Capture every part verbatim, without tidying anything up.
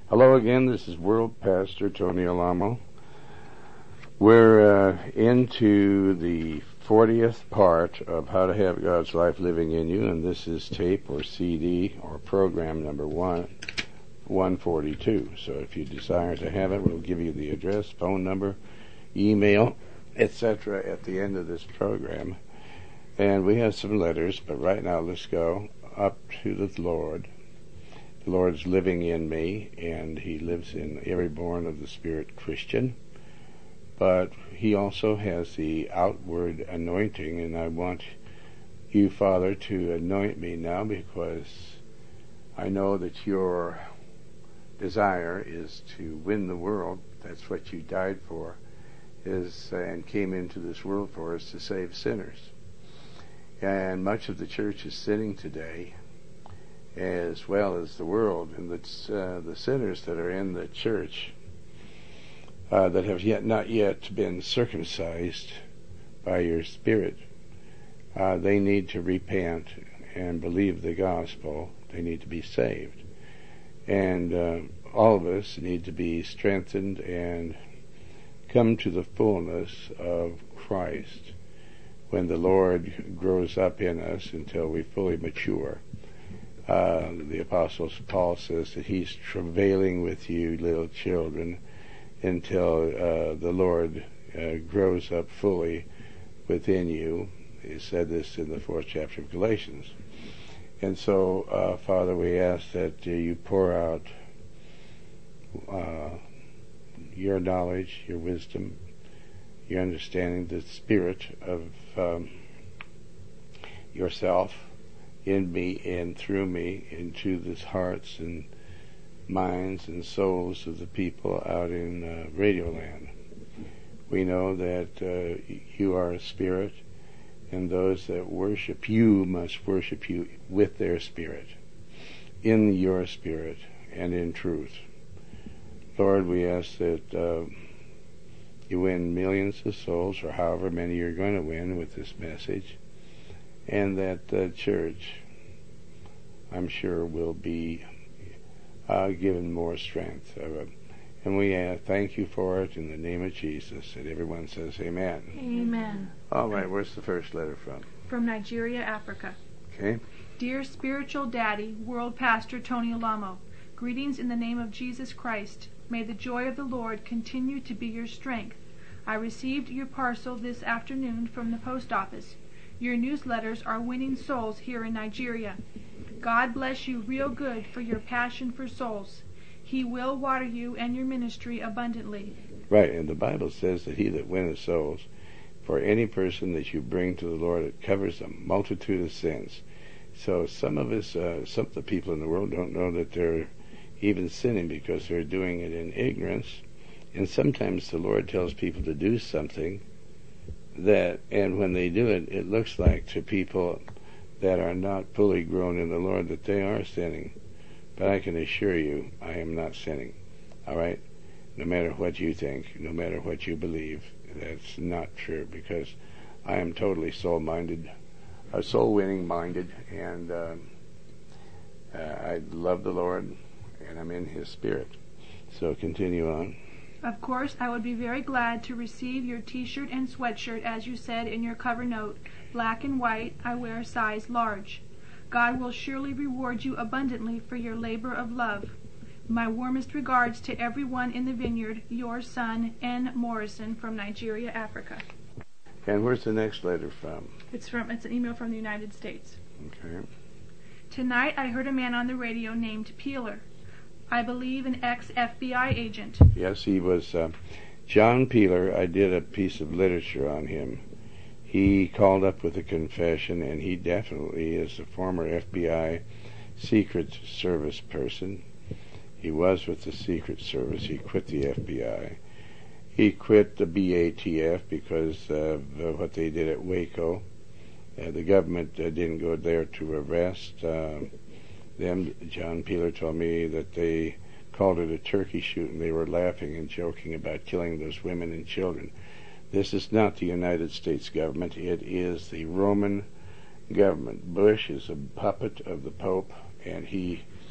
Hello again, this is World Pastor Tony Alamo. We're uh, into the fortieth part of How to Have God's Life Living in You, and this is tape or C D or program number one, one forty-two. So if you desire to have it, we'll give you the address, phone number, email, et cetera at the end of this program. And we have some letters, but right now let's go up to the Lord. The Lord's living in me, and He lives in every born of the Spirit Christian. But He also has the outward anointing, and I want you, Father, to anoint me now, because I know that your desire is to win the world. That's what you died for, is uh, and came into this world for, is to save sinners. And much of the church is sinning today, as well as the world, and the, uh, the sinners that are in the church uh, that have yet not yet been circumcised by your Spirit. Uh, they need to repent and believe the gospel. They need to be saved. And uh, all of us need to be strengthened and come to the fullness of Christ when the Lord grows up in us until we fully mature. Uh, the Apostle Paul says that he's travailing with you, little children, until uh, the Lord uh, grows up fully within you. He said this in the fourth chapter of Galatians. And so, uh, Father, we ask that uh, you pour out uh, your knowledge, your wisdom, your understanding, the Spirit of um, yourself in me and through me into the hearts and minds and souls of the people out in uh, Radio Land. We know that uh, you are a spirit, and those that worship you must worship you with their spirit, in your spirit and in truth. Lord, we ask that uh, you win millions of souls, or however many you're going to win with this message, and that the church, I'm sure, will be uh, given more strength. Uh, and we uh, thank you for it in the name of Jesus. And everyone says amen. Amen. All right, where's the first letter from? From Nigeria, Africa. Okay. Dear Spiritual Daddy, World Pastor Tony Alamo, greetings in the name of Jesus Christ. May the joy of the Lord continue to be your strength. I received your parcel this afternoon from the post office. Your newsletters are winning souls here in Nigeria. God bless you real good for your passion for souls. He will water you and your ministry abundantly. Right, and the Bible says that he that winneth souls, for any person that you bring to the Lord, it covers a multitude of sins. So some of us, uh, some of the people in the world don't know that they're even sinning because they're doing it in ignorance. And sometimes the Lord tells people to do something that, and when they do it, it looks like to people that are not fully grown in the Lord that they are sinning. But I can assure you, I am not sinning. All right? No matter what you think, no matter what you believe, that's not true, because I am totally soul-minded, uh, soul-winning minded, and uh, uh, I love the Lord, and I'm in His Spirit. So continue on. Of course, I would be very glad to receive your t-shirt and sweatshirt, as you said in your cover note, black and white. I wear size large. God will surely reward you abundantly for your labor of love. My warmest regards to everyone in the vineyard, your son, N. Morrison, from Nigeria, Africa. And where's the next letter from? It's from it's an email from the United States. Okay. Tonight I heard a man on the radio named Peeler. I believe an ex-F B I agent. Yes, he was uh, John Peeler. I did a piece of literature on him. He called up with a confession, and he definitely is a former F B I Secret Service person. He was with the Secret Service. He quit the F B I. He quit the B A T F because of uh, what they did at Waco. Uh, the government uh, didn't go there to arrest uh, them. John Peeler told me that they called it a turkey shoot, and they were laughing and joking about killing those women and children. This is not the United States government. It is the Roman government. Bush is a puppet of the Pope, and he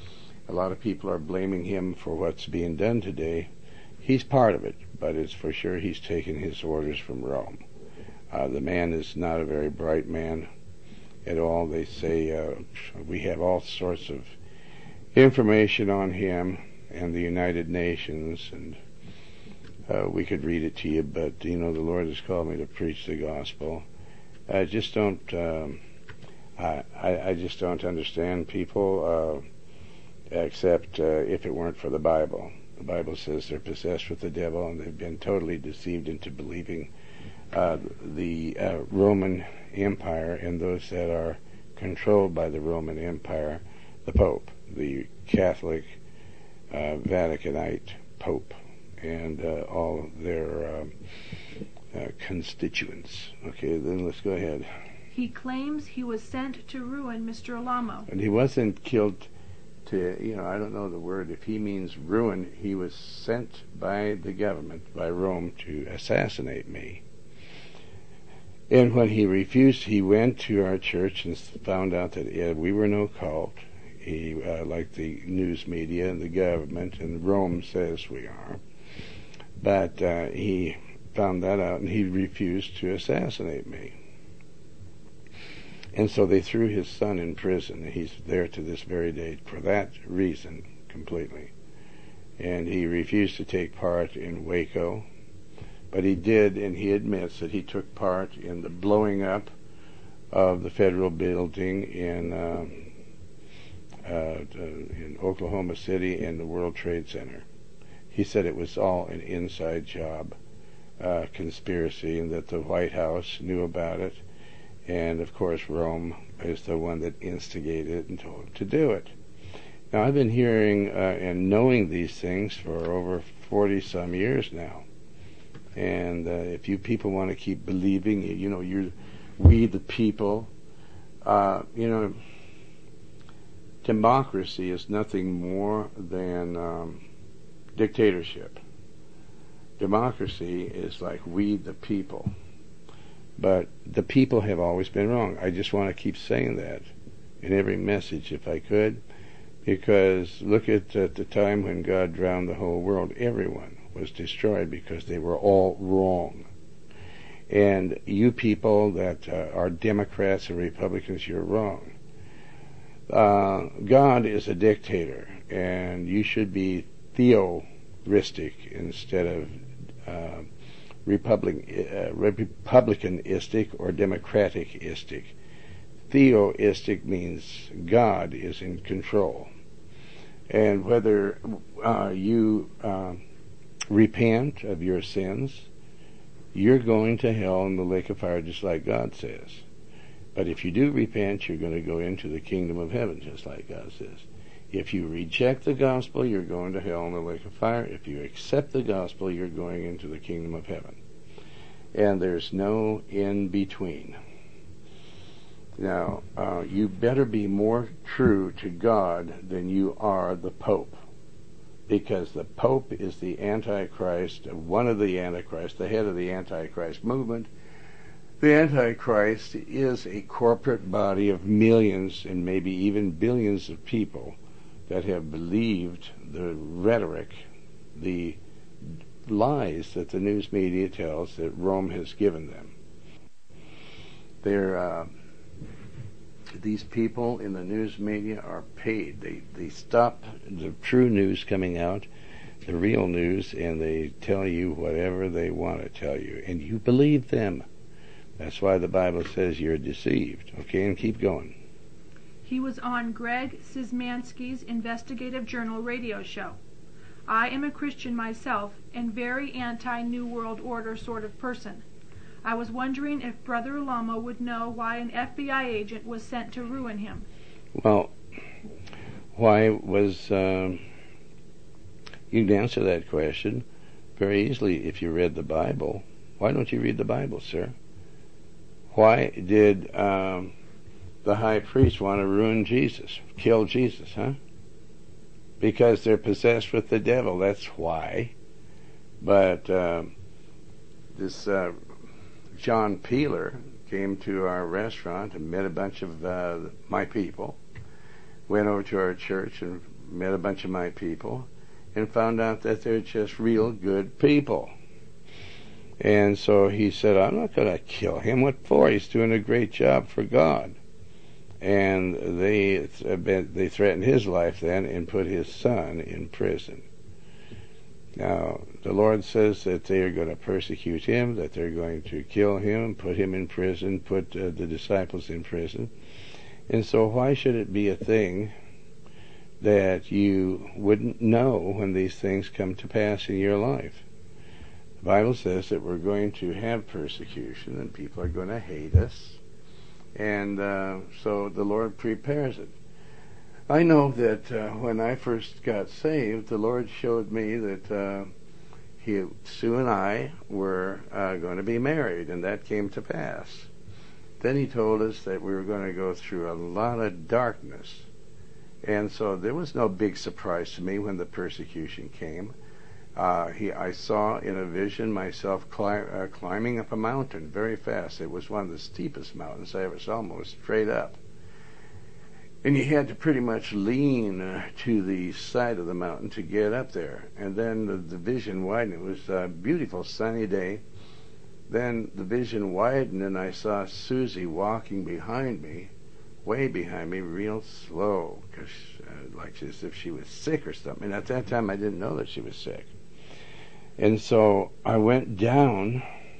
a lot of people are blaming him for what's being done today. He's part of it, but it's for sure he's taken his orders from Rome. Uh, the man is not a very bright man at all. They say uh, we have all sorts of information on him and the United Nations, and uh, we could read it to you, but, you know, the Lord has called me to preach the gospel. I just don't, um, I, I, I just don't understand people, uh, except uh, if it weren't for the Bible. The Bible says they're possessed with the devil, and they've been totally deceived into believing uh, the uh, Roman Empire and those that are controlled by the Roman Empire, the Pope, the Catholic uh, Vaticanite Pope, and uh, all their um, uh, constituents. Okay, then let's go ahead. He claims he was sent to ruin Mister Alamo. And he wasn't killed to, you know, I don't know the word. If he means ruin, he was sent by the government, by Rome, to assassinate me. And when he refused, he went to our church and found out that uh, we were no cult. He, uh, like the news media and the government, and Rome says we are. But uh, he found that out, and he refused to assassinate me. And so they threw his son in prison. He's there to this very day for that reason completely. And he refused to take part in Waco. But he did, and he admits that he took part in the blowing up of the federal building in uh, uh, in Oklahoma City and the World Trade Center. He said it was all an inside job, uh, conspiracy, and that the White House knew about it. And, of course, Rome is the one that instigated and told him to do it. Now, I've been hearing uh, and knowing these things for over forty-some years now. And uh, if you people want to keep believing, you know, you're, we the people, uh, you know, democracy is nothing more than um, dictatorship. Democracy is like we the people. But the people have always been wrong. I just want to keep saying that in every message if I could, because look at, at the time when God drowned the whole world. Everyone was destroyed because they were all wrong. And you people that uh, are Democrats and Republicans, you're wrong. Uh, God is a dictator, and you should be theoristic instead of uh, Republic, uh, Republicanistic or Democratic-istic. Theoistic means God is in control. And whether uh, you uh, repent of your sins, you're going to hell in the lake of fire just like God says. But if you do repent, you're going to go into the kingdom of heaven just like God says. If you reject the gospel, you're going to hell in the lake of fire. If you accept the gospel, you're going into the kingdom of heaven. And there's no in between. Now, uh, you better be more true to God than you are the Pope. Because the Pope is the Antichrist, one of the Antichrists, the head of the Antichrist movement. The Antichrist is a corporate body of millions and maybe even billions of people that have believed the rhetoric, the lies that the news media tells that Rome has given them. They're, uh, these people in the news media are paid. They, they stop the true news coming out, the real news, and they tell you whatever they want to tell you, and you believe them. That's why the Bible says you're deceived. Okay, and keep going. He was on Greg Szymanski's Investigative Journal radio show. I am a Christian myself and very anti-New World Order sort of person. I was wondering if Brother Alamo would know why an F B I agent was sent to ruin him. Well, why was... Um, you can answer that question very easily if you read the Bible. Why don't you read the Bible, sir? Why did um, the high priest want to ruin Jesus, kill Jesus, huh? Because they're possessed with the devil, that's why. But uh, this uh, John Peeler came to our restaurant and met a bunch of uh, my people, went over to our church and met a bunch of my people and found out that they're just real good people. And so he said, I'm not going to kill him. What for? He's doing a great job for God. And they they threatened his life then and put his son in prison. Now, the Lord says that they are going to persecute him, that they're going to kill him, put him in prison, put uh, the disciples in prison. And so why should it be a thing that you wouldn't know when these things come to pass in your life? The Bible says that we're going to have persecution and people are going to hate us. And uh, so the Lord prepares it. I know that uh, when I first got saved, the Lord showed me that uh, he, Sue and I were uh, going to be married, and that came to pass. Then he told us that we were going to go through a lot of darkness. And so there was no big surprise to me when the persecution came. Uh, he, I saw in a vision myself climb, uh, climbing up a mountain very fast. It was one of the steepest mountains I ever saw, almost straight up. And you had to pretty much lean uh, to the side of the mountain to get up there. And then the, the vision widened. It was a beautiful sunny day. Then the vision widened and I saw Susie walking behind me, way behind me, real slow, cause, uh, like as if she was sick or something. And at that time I didn't know that she was sick. And so I went down.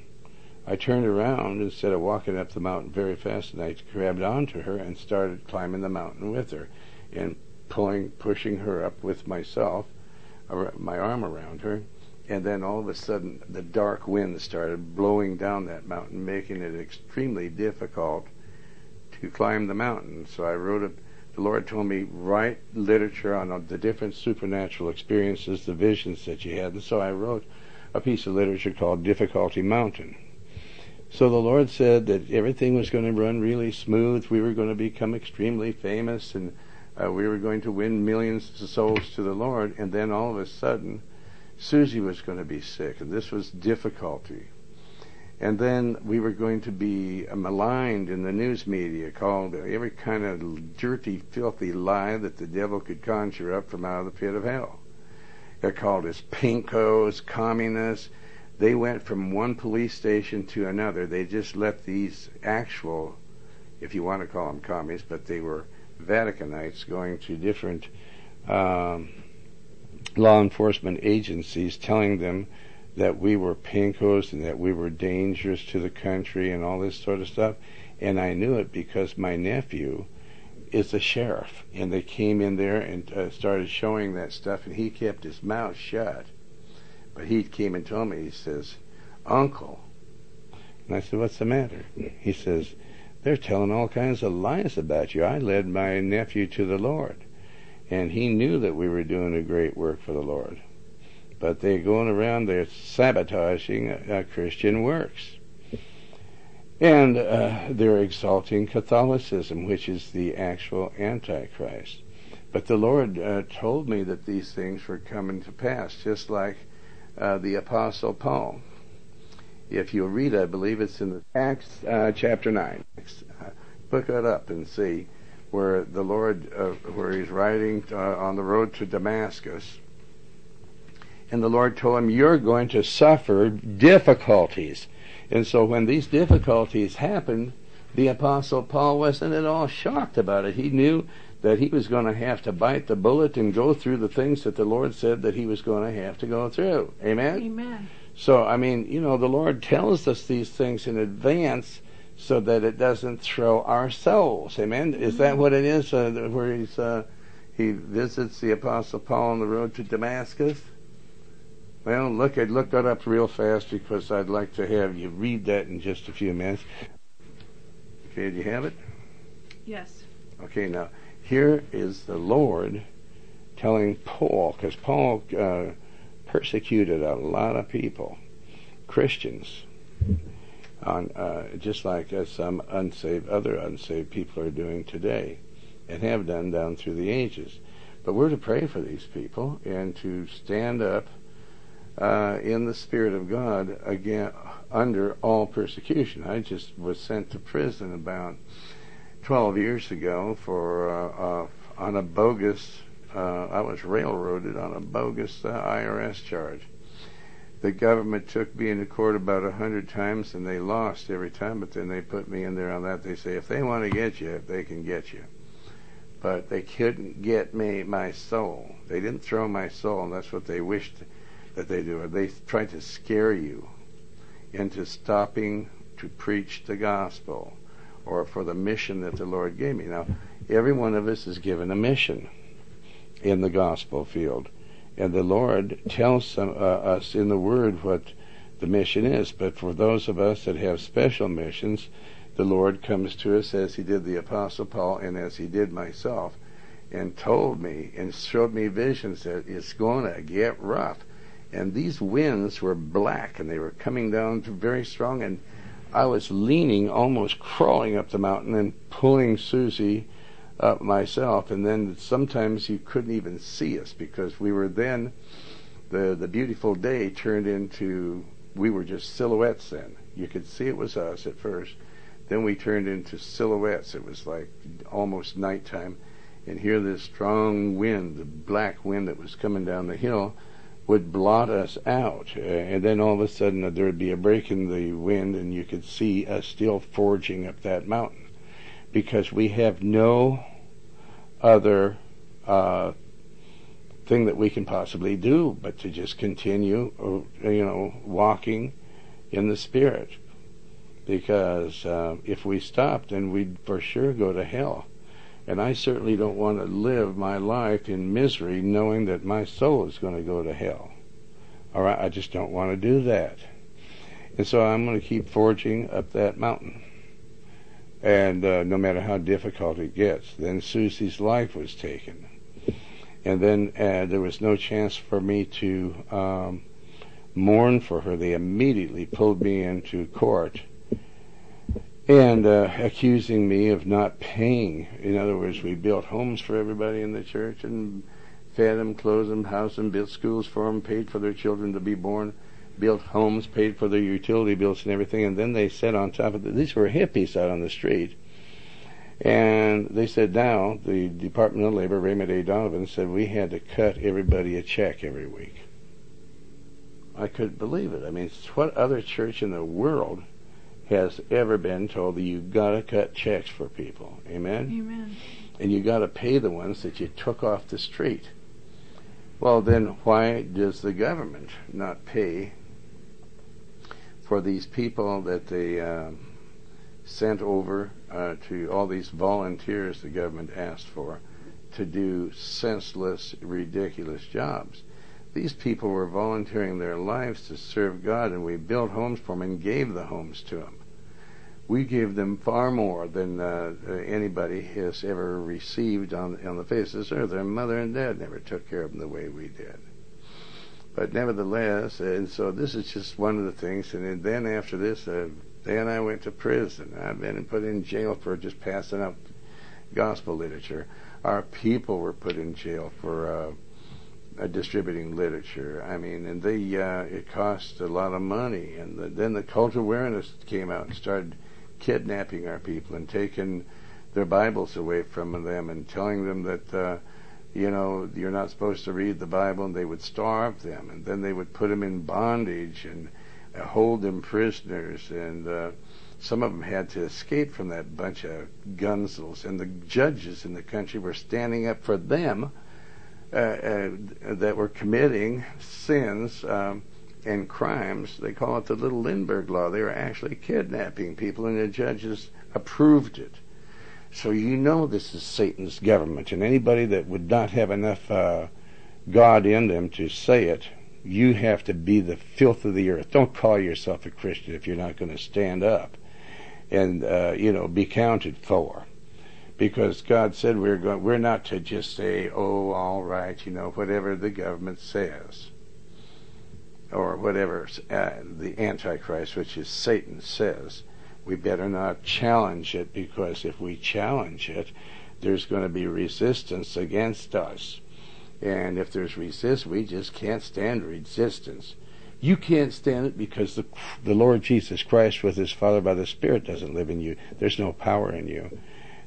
I turned around instead of walking up the mountain very fast, and I grabbed onto her and started climbing the mountain with her and pulling, pushing her up with myself, my arm around her. And then all of a sudden the dark wind started blowing down that mountain, making it extremely difficult to climb the mountain. So I wrote a, the Lord told me, write literature on the different supernatural experiences, the visions that you had. And so I wrote a piece of literature called Difficulty Mountain. So the Lord said that everything was going to run really smooth. We were going to become extremely famous, and uh, we were going to win millions of souls to the Lord. And then all of a sudden, Susie was going to be sick, and this was difficulty. And then we were going to be maligned in the news media, called every kind of dirty, filthy lie that the devil could conjure up from out of the pit of hell. They're called us pinkos, communists. They went from one police station to another. They just let these actual, if you want to call them communists, but they were Vaticanites going to different um, law enforcement agencies telling them that we were pinkos and that we were dangerous to the country and all this sort of stuff. And I knew it because my nephew is a sheriff, and they came in there and uh, started showing that stuff, and he kept his mouth shut. But he came and told me, he says, Uncle. And I said, what's the matter? He says, they're telling all kinds of lies about you. I led my nephew to the Lord. And he knew that we were doing a great work for the Lord. But they're going around, they're sabotaging uh, Christian works. And uh, they're exalting Catholicism, which is the actual Antichrist. But the Lord uh, told me that these things were coming to pass, just like uh, the Apostle Paul. If you read, I believe it's in the Acts uh, chapter nine. Uh, look it up and see where the Lord, uh, where he's riding uh, on the road to Damascus. And the Lord told him, you're going to suffer difficulties. And so when these difficulties happened, the Apostle Paul wasn't at all shocked about it. He knew that he was going to have to bite the bullet and go through the things that the Lord said that he was going to have to go through. Amen? Amen. So, I mean, you know, the Lord tells us these things in advance so that it doesn't throw our souls. Amen? Is that what it is, uh, where he's, uh, he visits the Apostle Paul on the road to Damascus? Well, look, I'd look that up real fast because I'd like to have you read that in just a few minutes. Okay, do you have it? Yes. Okay, now, here is the Lord telling Paul, because Paul uh, persecuted a lot of people, Christians, on uh, just like uh, some unsaved, other unsaved people are doing today, and have done down through the ages. But we're to pray for these people and to stand up uh, in the Spirit of God again under all persecution. I just was sent to prison about twelve years ago for uh, uh, on a bogus uh, I was railroaded on a bogus uh, I R S charge. The government took me into court about a hundred times, and they lost every time, but then they put me in there on that. They say, if they want to get you, they can get you. But they couldn't get me, my soul. They didn't throw my soul, and that's what they wished that they do. They tried to scare you into stopping to preach the gospel, or for the mission that the Lord gave me. Now, every one of us is given a mission in the gospel field. And the Lord tells some, uh, us in the Word what the mission is. But for those of us that have special missions, the Lord comes to us as He did the Apostle Paul and as He did myself, and told me and showed me visions that it's going to get rough. And these winds were black, and they were coming down very strong, and I was leaning, almost crawling up the mountain and pulling Susie up myself, and then sometimes you couldn't even see us because we were then, the the beautiful day turned into, we were just silhouettes then. You could see it was us at first, then we turned into silhouettes. It was like almost nighttime, and here this strong wind, the black wind that was coming down the hill, would blot us out, uh, and then all of a sudden uh, there would be a break in the wind, and you could see us still forging up that mountain. Because we have no other uh, thing that we can possibly do but to just continue, uh, you know, walking in the Spirit. Because uh, if we stopped, then we'd for sure go to hell. And I certainly don't want to live my life in misery knowing that my soul is going to go to hell. All right, I just don't want to do that. And so I'm going to keep forging up that mountain. And uh, no matter how difficult it gets. Then Susie's life was taken. And then uh, there was no chance for me to um, mourn for her. They immediately pulled me into court and uh, accusing me of not paying. In other words, we built homes for everybody in the church and fed them, clothed them, housed them, built schools for them, paid for their children to be born, built homes, paid for their utility bills and everything, and then they said on top of it, these were hippies out on the street, and they said now, the Department of Labor, Raymond A. Donovan, said we had to cut everybody a check every week. I couldn't believe it. I mean, what other church in the world has ever been told that you've got to cut checks for people? Amen? Amen. And you got to pay the ones that you took off the street. Well, then why does the government not pay for these people that they uh, sent over uh, to all these volunteers the government asked for to do senseless, ridiculous jobs? These people were volunteering their lives to serve God, and we built homes for them and gave the homes to them. We gave them far more than uh, anybody has ever received on, on the face of this earth. Their mother and dad never took care of them the way we did. But nevertheless, and so this is just one of the things. And then after this, uh, then I went to prison. I've been put in jail for just passing out gospel literature. Our people were put in jail for uh, uh, distributing literature. I mean, and they uh, it cost a lot of money. And the, then the cult awareness came out and started kidnapping our people and taking their Bibles away from them and telling them that uh, you know, you're not supposed to read the Bible, and they would starve them, and then they would put them in bondage and uh, hold them prisoners, and uh, some of them had to escape from that bunch of gunzels, and the judges in the country were standing up for them uh, uh, that were committing sins um, and crimes. They call it the Little Lindbergh Law. They were actually kidnapping people, and the judges approved it. So you know this is Satan's government, and anybody that would not have enough uh, God in them to say it, you have to be the filth of the earth. Don't call yourself a Christian if you're not going to stand up and uh, you know, be counted for. Because God said we're going, we're not to just say, oh, all right, you know, whatever the government says, or whatever uh, the Antichrist, which is Satan, says. We better not challenge it, because if we challenge it, there's going to be resistance against us. And if there's resistance, we just can't stand resistance. You can't stand it because the, the Lord Jesus Christ with His Father by the Spirit doesn't live in you. There's no power in you.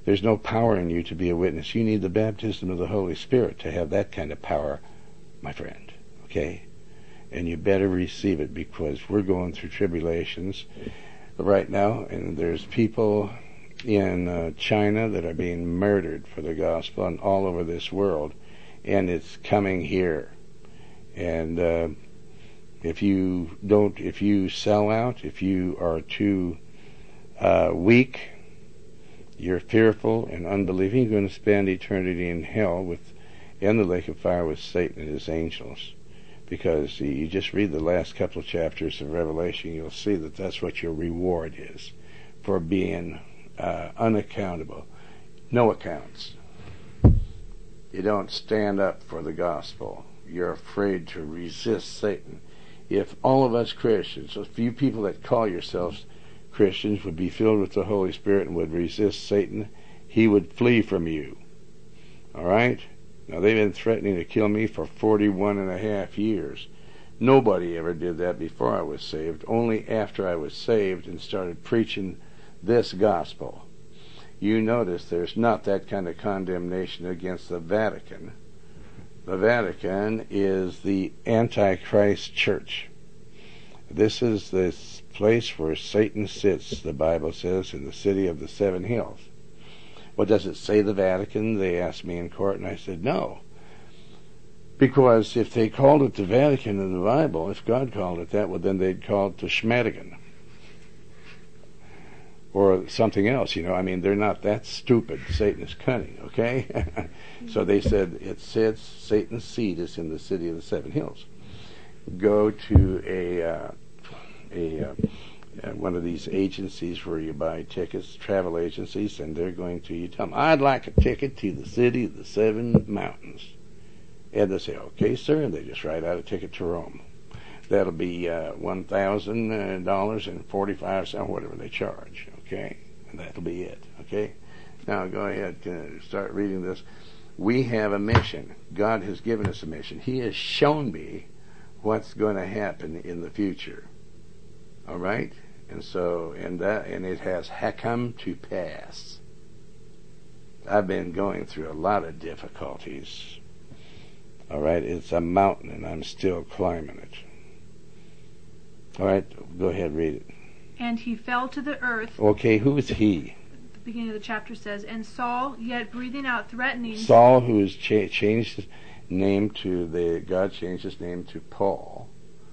There's no power in you to be a witness. You need the baptism of the Holy Spirit to have that kind of power, my friend. Okay? And you better receive it, because we're going through tribulations right now, and there's people in uh, China that are being murdered for the gospel, and all over this world, and it's coming here. And uh, if you don't, if you sell out, if you are too uh, weak, you're fearful and unbelieving, you're going to spend eternity in hell with, in the lake of fire with Satan and his angels. Because you just read the last couple of chapters of Revelation, you'll see that that's what your reward is for being uh, unaccountable. No accounts. You don't stand up for the gospel. You're afraid to resist Satan. If all of us Christians, if you people that call yourselves Christians would be filled with the Holy Spirit and would resist Satan, he would flee from you. All right? Now, they've been threatening to kill me for forty-one and a half years. Nobody ever did that before I was saved, only after I was saved and started preaching this gospel. You notice there's not that kind of condemnation against the Vatican. The Vatican is the Antichrist church. This is this place where Satan sits, the Bible says, in the city of the seven hills. Well, does it say the Vatican? They asked me in court, and I said no. Because if they called it the Vatican in the Bible, if God called it that, well, then they'd call it the Schmadigan. Or something else, you know. I mean, they're not that stupid. Satan is cunning, okay? So they said, it says Satan's seat is in the city of the seven hills. Go to a, uh, a uh, Uh, one of these agencies where you buy tickets, travel agencies, and they're going to, you tell them, I'd like a ticket to the city of the seven mountains. And they say, okay, sir, and they just write out a ticket to Rome. That'll be uh, one thousand dollars and forty-five cents, whatever they charge, okay? And that'll be it, okay? Now go ahead and start reading this. We have a mission. God has given us a mission. He has shown me what's going to happen in the future. All right? And so, and that, and it has come to pass. I've been going through a lot of difficulties. All right? It's a mountain, and I'm still climbing it. All right? Go ahead, read it. And he fell to the earth. Okay, who is he? The beginning of the chapter says, and Saul, yet breathing out threatening. Saul, who has cha- changed his name to, the God changed his name to Paul.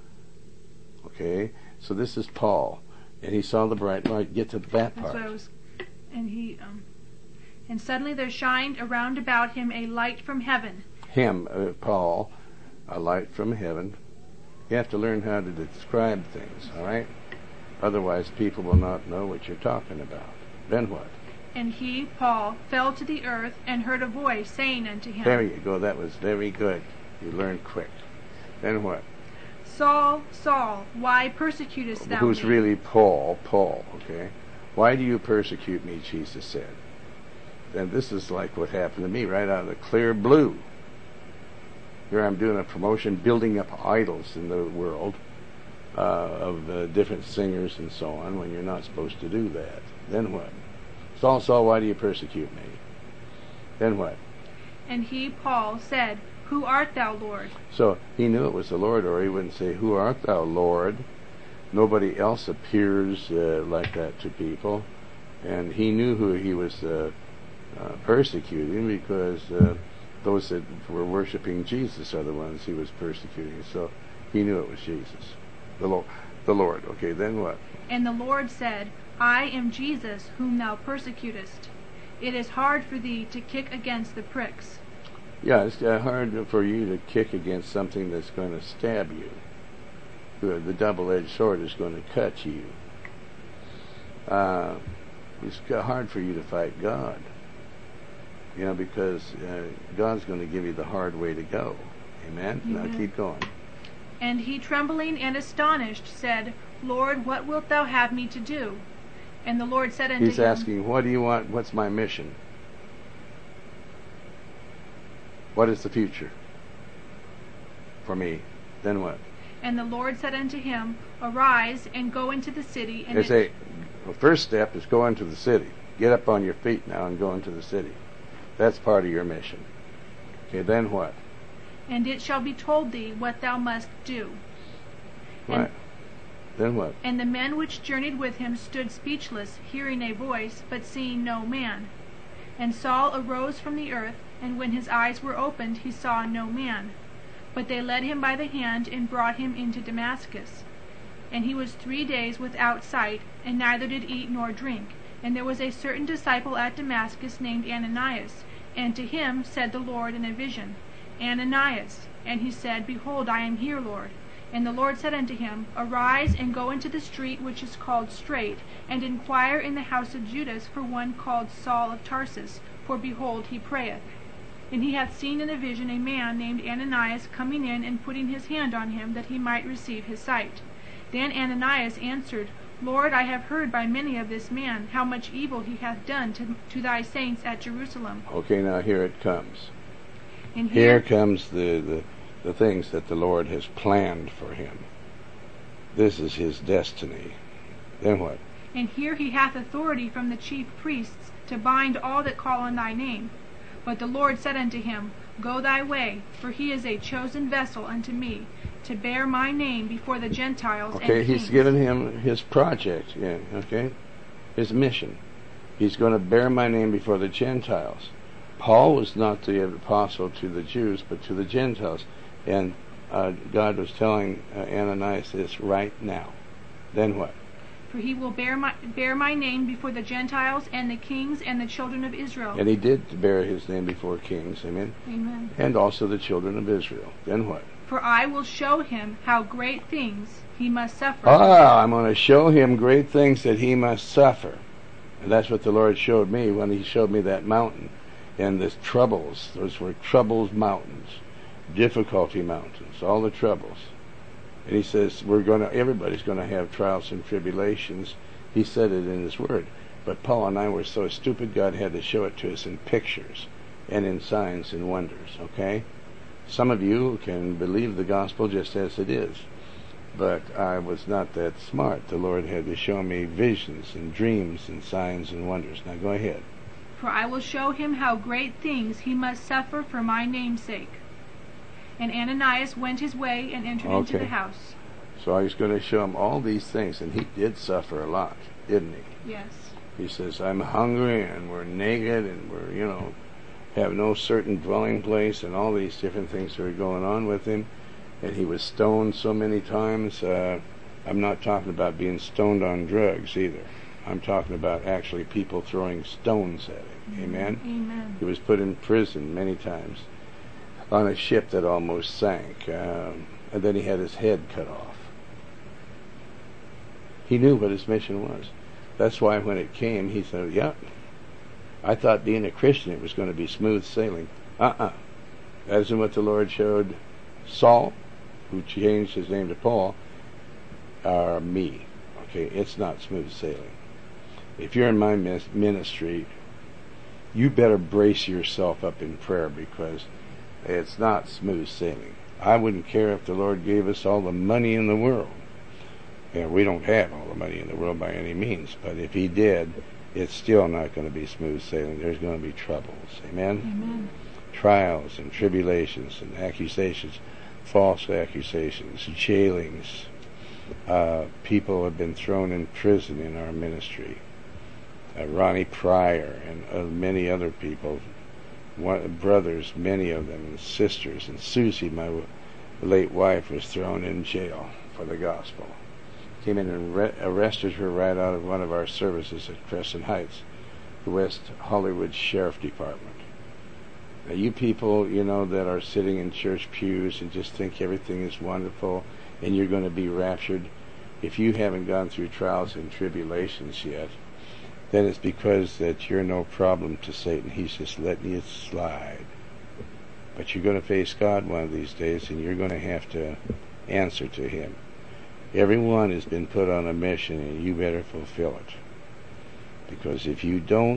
Okay? So this is Paul. And he saw the bright light. Get to that part. That's what I was. And he, um, and suddenly there shined around about him a light from heaven. Him, uh, Paul, a light from heaven. You have to learn how to describe things, all right? Otherwise, people will not know what you're talking about. Then what? And he, Paul, fell to the earth and heard a voice saying unto him. There you go. That was very good. You learned quick. Then what? Saul, Saul, why persecutest thou Who's me? really Paul? Paul, okay? Why do you persecute me, Jesus said. And this is like what happened to me right out of the clear blue. Here I'm doing a promotion, building up idols in the world uh, of uh, different singers and so on, when you're not supposed to do that. Then what? Saul, Saul, why do you persecute me? Then what? And he, Paul, said, Who art thou, Lord? So he knew it was the Lord, or he wouldn't say, Who art thou, Lord? Nobody else appears uh, like that to people. And he knew who he was uh, uh, persecuting, because uh, those that were worshiping Jesus are the ones he was persecuting. So he knew it was Jesus, the Lord. The Lord. Okay, then what? And the Lord said, I am Jesus, whom thou persecutest. It is hard for thee to kick against the pricks. Yeah, it's uh, hard for you to kick against something that's going to stab you. The double-edged sword is going to cut you. Uh, it's hard for you to fight God. You know, because uh, God's going to give you the hard way to go. Amen? Mm-hmm. Now keep going. And he, trembling and astonished, said, Lord, what wilt thou have me to do? And the Lord said unto He's him... He's asking, what do you want? What's my mission? What is the future for me? Then what? And the Lord said unto him, Arise, and go into the city. And they say, the first step is go into the city. Get up on your feet now and go into the city. That's part of your mission. Okay, then what? And it shall be told thee what thou must do. What? Then what? And the men which journeyed with him stood speechless, hearing a voice, but seeing no man. And Saul arose from the earth, and when his eyes were opened, he saw no man. But they led him by the hand, and brought him into Damascus. And he was three days without sight, and neither did eat nor drink. And there was a certain disciple at Damascus named Ananias. And to him said the Lord in a vision, Ananias. And he said, Behold, I am here, Lord. And the Lord said unto him, Arise, and go into the street which is called Straight, and inquire in the house of Judas for one called Saul of Tarsus, for behold, he prayeth. And he hath seen in a vision a man named Ananias coming in and putting his hand on him, that he might receive his sight. Then Ananias answered, Lord, I have heard by many of this man how much evil he hath done to, to thy saints at Jerusalem. Okay, now here it comes. And here, here comes the, the, the things that the Lord has planned for him. This is his destiny. Then what? And here he hath authority from the chief priests to bind all that call on thy name. But the Lord said unto him, Go thy way, for he is a chosen vessel unto me, to bear my name before the Gentiles okay, and he's kings. given him his project, yeah, okay? His mission. He's going to bear my name before the Gentiles. Paul was not the apostle to the Jews, but to the Gentiles. And uh, God was telling uh, Ananias this right now. Then what? For he will bear my, bear my name before the Gentiles and the kings and the children of Israel. And he did bear his name before kings, amen? Amen. And also the children of Israel. Then what? For I will show him how great things he must suffer. Ah, I'm going to show him great things that he must suffer. And that's what the Lord showed me when he showed me that mountain. And the troubles, those were troubles mountains, difficulty mountains, all the troubles. And he says, we're going to, everybody's going to have trials and tribulations. He said it in his word. But Paul and I were so stupid, God had to show it to us in pictures and in signs and wonders, okay? Some of you can believe the gospel just as it is. But I was not that smart. The Lord had to show me visions and dreams and signs and wonders. Now go ahead. For I will show him how great things he must suffer for my name's sake. And Ananias went his way and entered okay. into the house. So he's going to show him all these things. And he did suffer a lot, didn't he? Yes. He says, I'm hungry and we're naked and we're, you know, have no certain dwelling place, and all these different things that are going on with him. And he was stoned so many times. Uh, I'm not talking about being stoned on drugs either. I'm talking about actually people throwing stones at him. Amen? Amen. He was put in prison many times on a ship that almost sank. Um, and then he had his head cut off. He knew what his mission was. That's why when it came, he said, yeah, I thought being a Christian it was going to be smooth sailing. Uh-uh. That isn't what the Lord showed Saul, who changed his name to Paul, or me. Okay, it's not smooth sailing. If you're in my ministry, you better brace yourself up in prayer, because it's not smooth sailing. I wouldn't care if the Lord gave us all the money in the world. And we don't have all the money in the world by any means, but if he did, it's still not going to be smooth sailing. There's going to be troubles. Amen? Amen. Trials and tribulations and accusations, false accusations, jailings. Uh, people have been thrown in prison in our ministry. Uh, Ronnie Pryor and uh, many other people, one, brothers, many of them, and sisters. And Susie, my w- late wife, was thrown in jail for the gospel. Came in and re- arrested her right out of one of our services at Crescent Heights, the West Hollywood Sheriff Department. Now, you people, you know, that are sitting in church pews and just think everything is wonderful and you're going to be raptured, if you haven't gone through trials and tribulations yet, then it's because that you're no problem to Satan. He's just letting you slide. But you're going to face God one of these days, and you're going to have to answer to him. Everyone has been put on a mission, and you better fulfill it. Because if you don't,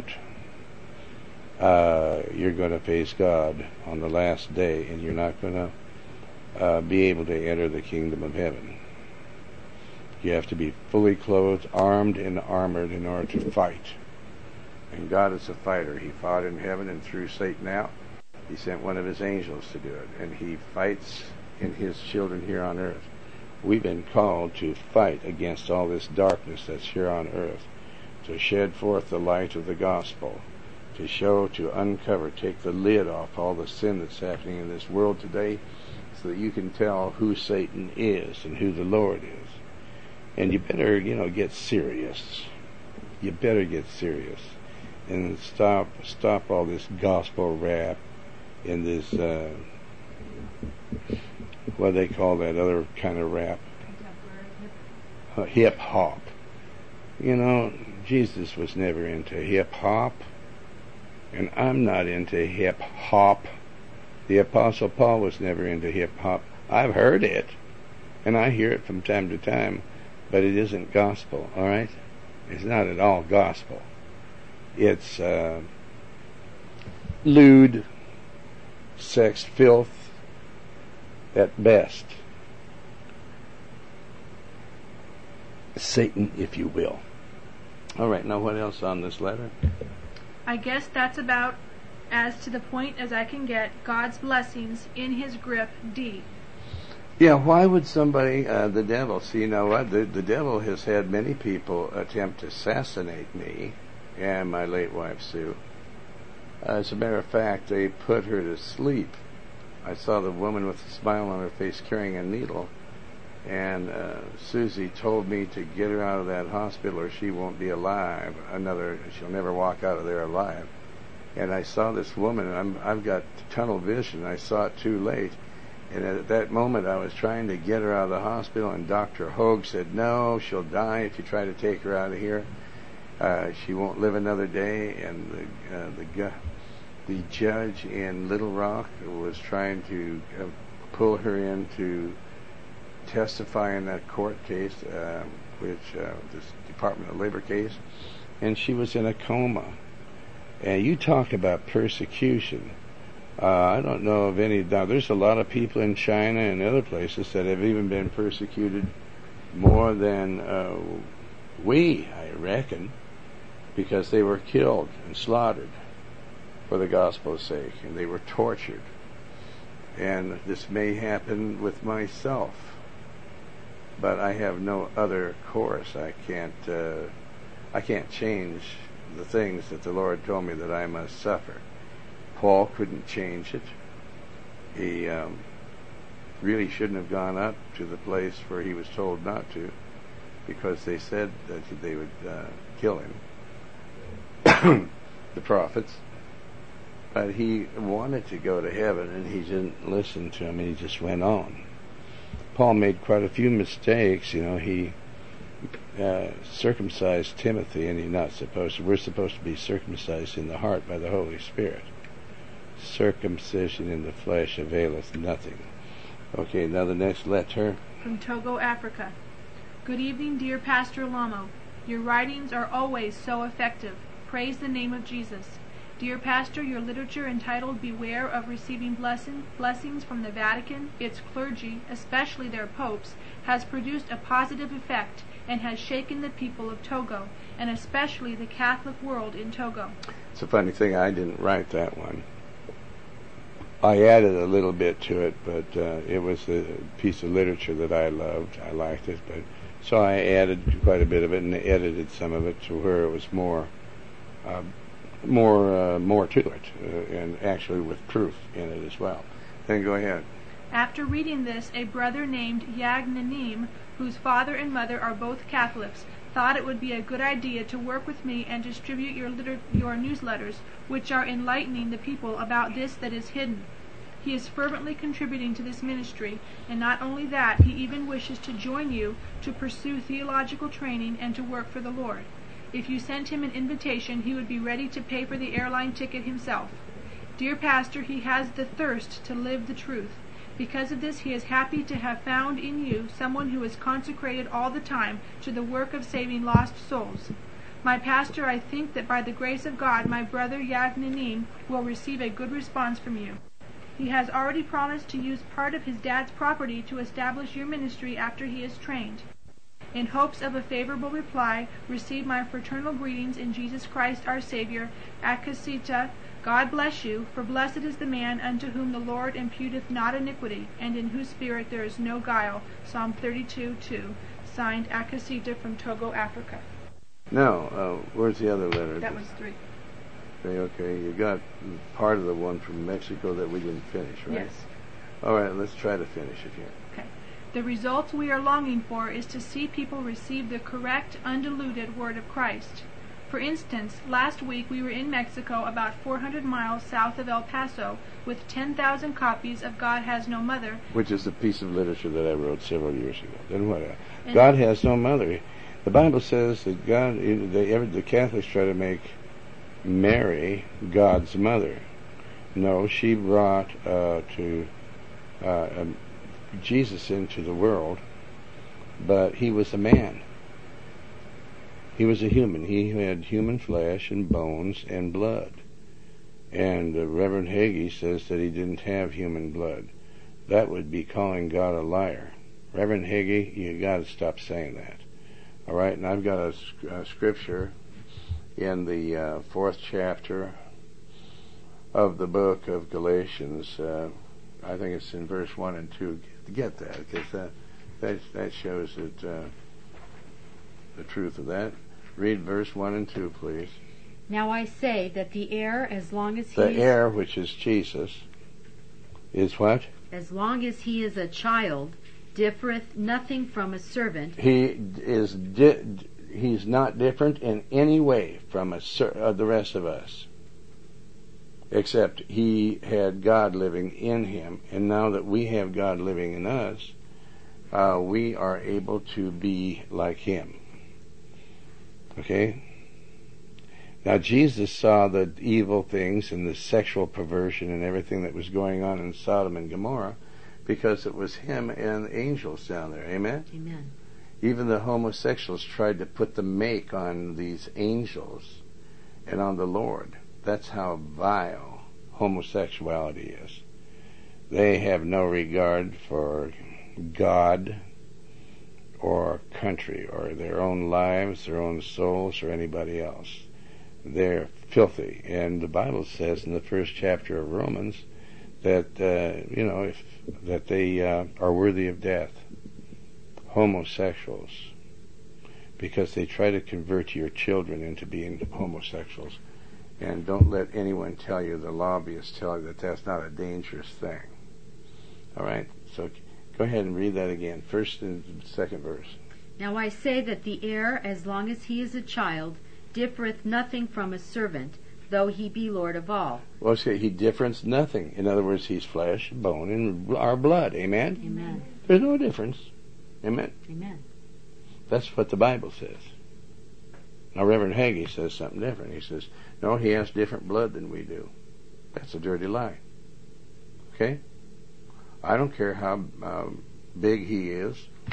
uh, you're going to face God on the last day, and you're not going to uh, be able to enter the kingdom of heaven. You have to be fully clothed, armed, and armored in order to fight. And God is a fighter. He fought in heaven and threw Satan out. He sent one of his angels to do it. And he fights in his children here on earth. We've been called to fight against all this darkness that's here on earth, to shed forth the light of the gospel, to show, to uncover, take the lid off all the sin that's happening in this world today, so that you can tell who Satan is and who the Lord is. And you better, you know, get serious. You better get serious and stop stop all this gospel rap and this uh, what do they call that other kind of rap? Uh, hip hop. You know, Jesus was never into hip hop, and I'm not into hip hop. The Apostle Paul was never into hip hop. I've heard it, and I hear it from time to time, but it isn't gospel, all right? It's not at all gospel. It's uh, lewd, sex, filth, at best. Satan, if you will. All right, now what else on this letter? I guess that's about as to the point as I can get. God's blessings in his grip, D. Yeah, why would somebody, uh, the devil, see, you know what, the, the devil has had many people attempt to assassinate me and my late wife, Sue. Uh, as a matter of fact, they put her to sleep. I saw the woman with a smile on her face carrying a needle, and uh, Susie told me to get her out of that hospital or she won't be alive. Another, she'll never walk out of there alive. And I saw this woman, and I'm, I've got tunnel vision. I saw it too late. And at that moment, I was trying to get her out of the hospital, and Doctor Hogue said, no, she'll die if you try to take her out of here. Uh, she won't live another day. And the, uh, the, gu- the judge in Little Rock was trying to uh, pull her in to testify in that court case, uh, which uh, this Department of Labor case, and she was in a coma. And you talk about persecution. Uh, I don't know of any. Now, there's a lot of people in China and other places that have even been persecuted more than uh, we, I reckon, because they were killed and slaughtered for the gospel's sake, and they were tortured. And this may happen with myself, but I have no other course. I can't. Uh, I can't change the things that the Lord told me that I must suffer. Paul couldn't change it. He um, really shouldn't have gone up to the place where he was told not to, because they said that they would uh, kill him, the prophets. But he wanted to go to heaven, and he didn't listen to him, and he just went on. Paul made quite a few mistakes. You know, he uh, circumcised Timothy, and he's not supposed to. We're supposed to be circumcised in the heart by the Holy Spirit. Circumcision in the flesh availeth nothing. Okay, now the next letter. From Togo, Africa. Good evening, dear Pastor Lamo. Your writings are always so effective. Praise the name of Jesus. Dear Pastor, your literature entitled Beware of Receiving blessing, Blessings from the Vatican, its clergy, especially their popes, has produced a positive effect and has shaken the people of Togo, and especially the Catholic world in Togo. It's a funny thing, I didn't write that one. I added a little bit to it, but uh, it was a piece of literature that I loved. I liked it, but so I added quite a bit of it and edited some of it to where it was more, uh, more, uh, more to it, uh, and actually with proof in it as well. Then go ahead. After reading this, a brother named Yagnanim, whose father and mother are both Catholics, thought it would be a good idea to work with me and distribute your liter- your newsletters, which are enlightening the people about this that is hidden. He is fervently contributing to this ministry, and not only that, he even wishes to join you to pursue theological training and to work for the Lord. If you sent him an invitation, he would be ready to pay for the airline ticket himself. Dear Pastor, he has the thirst to live the truth. Because of this, he is happy to have found in you someone who is consecrated all the time to the work of saving lost souls. My pastor, I think that by the grace of God, my brother Yagnanim will receive a good response from you. He has already promised to use part of his dad's property to establish your ministry after he is trained. In hopes of a favorable reply, receive my fraternal greetings in Jesus Christ our Savior. Akasita, God bless you, for blessed is the man unto whom the Lord imputeth not iniquity, and in whose spirit there is no guile. Psalm thirty-two two. Signed, Akasita from Togo, Africa. Now, uh, where's the other letter? That was three. Okay, okay, you got part of the one from Mexico that we didn't finish, right? Yes. All right, let's try to finish it here. Okay. The results we are longing for is to see people receive the correct, undiluted word of Christ. For instance, last week we were in Mexico, about four hundred miles south of El Paso, with ten thousand copies of God Has No Mother. Which is a piece of literature that I wrote several years ago. Then what? And God has no mother. The Bible says that God, they, ever, the Catholics try to make Mary God's mother. No, she brought uh, to uh, um, Jesus into the world, but he was a man. He was a human. He had human flesh and bones and blood. And uh, Reverend Hagee says that he didn't have human blood. That would be calling God a liar. Reverend Hagee, you got to stop saying that. All right, and I've got a, a scripture in the uh, fourth chapter of the book of Galatians. Uh, I think it's in verse one and two. Get that, because that, that that shows that uh, the truth of that. Read verse one and two, please. Now I say that the heir, as long as he The is, heir, which is Jesus, is what? as long as he is a child, differeth nothing from a servant. He is. Di- he's not different in any way from a ser- uh, the rest of us, except he had God living in him, and now that we have God living in us, uh, we are able to be like him. Okay? Now Jesus saw the evil things and the sexual perversion and everything that was going on in Sodom and Gomorrah because it was him and angels down there. Amen? Amen. Even the homosexuals tried to put the make on these angels and on the Lord. That's how vile homosexuality is. They have no regard for God or country or their own lives, their own souls, or anybody else. They're filthy. And the Bible says in the first chapter of Romans that, uh, you know, if, that they uh, are worthy of death. Homosexuals. Because they try to convert your children into being homosexuals. And don't let anyone tell you, the lobbyists tell you, that that's not a dangerous thing. All right? So go ahead and read that again. First and second verse. Now I say that the heir, as long as he is a child, differeth nothing from a servant, though he be Lord of all. Well, see, he difference nothing. In other words, he's flesh, bone, and our blood. Amen? Amen. There's no difference. Amen? Amen. That's what the Bible says. Now, Reverend Hagee says something different. He says, no, he has different blood than we do. That's a dirty lie. Okay? I don't care how um, big he is.